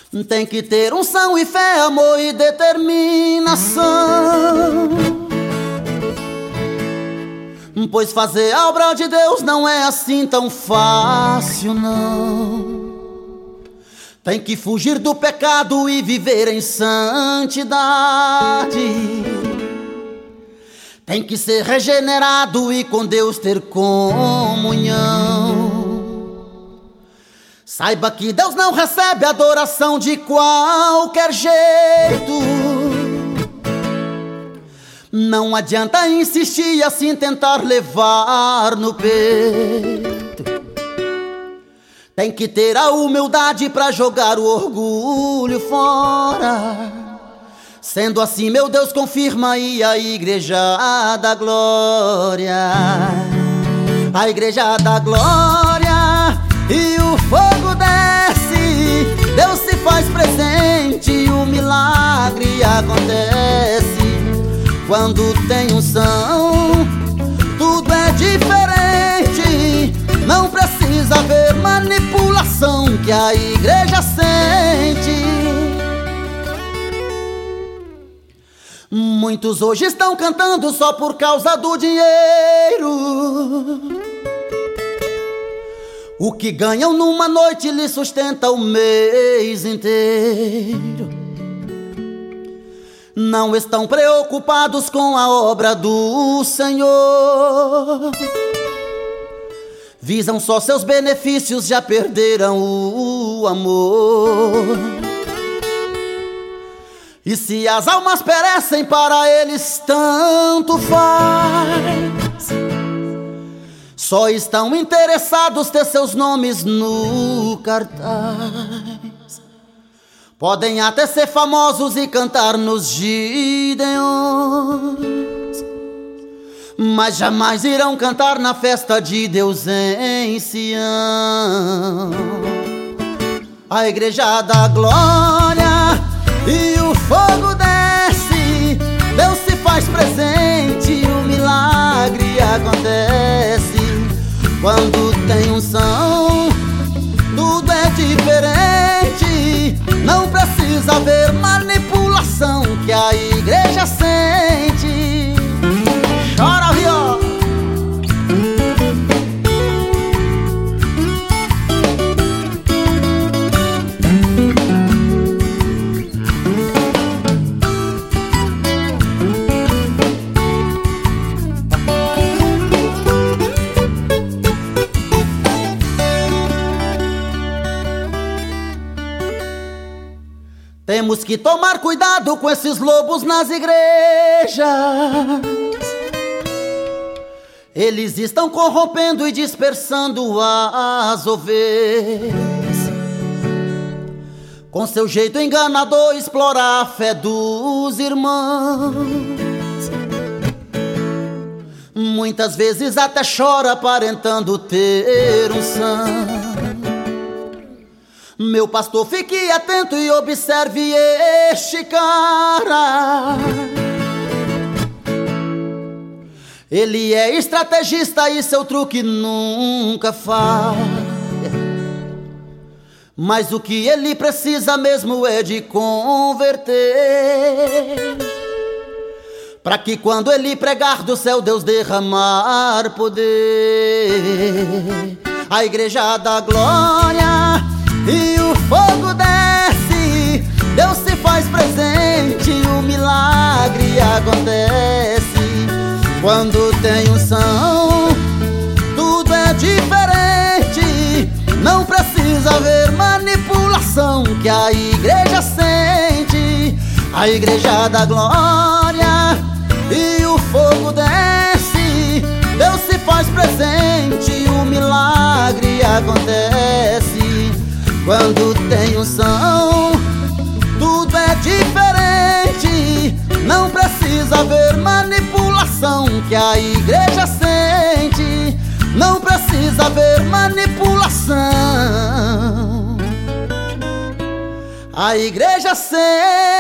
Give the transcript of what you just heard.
Tem que ter unção e fé, amor e determinação, pois fazer a obra de Deus não é assim tão fácil, não. Tem que fugir do pecado e viver em santidade. Tem que ser regenerado e com Deus ter comunhão. Saiba que Deus não recebe adoração de qualquer jeito. Não adianta insistir e assim tentar levar no peito. Tem que ter a humildade pra jogar o orgulho fora. Sendo assim, meu Deus, confirma aí a Igreja da Glória. A Igreja da Glória. E o fogo desce, Deus se faz presente e o milagre acontece. Quando tem unção, tudo é diferente. Não precisa haver manipulação que a igreja sente. Muitos hoje estão cantando só por causa do dinheiro. O que ganham numa noite lhe sustenta o mês inteiro. Não estão preocupados com a obra do Senhor. Visam só seus benefícios, já perderam o amor. E se as almas perecem, para eles tanto faz. Só estão interessados ter seus nomes no cartaz. Podem até ser famosos e cantar nos Gideões, mas jamais irão cantar na festa de Deus em Sião. A Igreja da Glória e o fogo desce, Deus se faz presente e o milagre acontece. Quando tem unção, tudo é diferente. Não precisa haver manipulação que a igreja sente. Chora, viola! Temos que tomar cuidado com esses lobos nas igrejas. Eles estão corrompendo e dispersando as ovelhas. Com seu jeito enganador, explorar a fé dos irmãos. Muitas vezes até chora aparentando ter unção. Meu pastor, fique atento e observe este cara. Ele é estrategista e seu truque nunca falha. Mas o que ele precisa mesmo é de converter, para que quando ele pregar do céu Deus derramar poder. A Igreja da Glória e o fogo desce, Deus se faz presente e o milagre acontece. Quando tem unção, tudo é diferente. Não precisa haver manipulação que a igreja sente. A Igreja da Glória e o fogo desce, Deus se faz presente e o milagre acontece. Quando tem unção, tudo é diferente. Não precisa haver manipulação que a igreja sente. Não precisa haver manipulação, a igreja sente.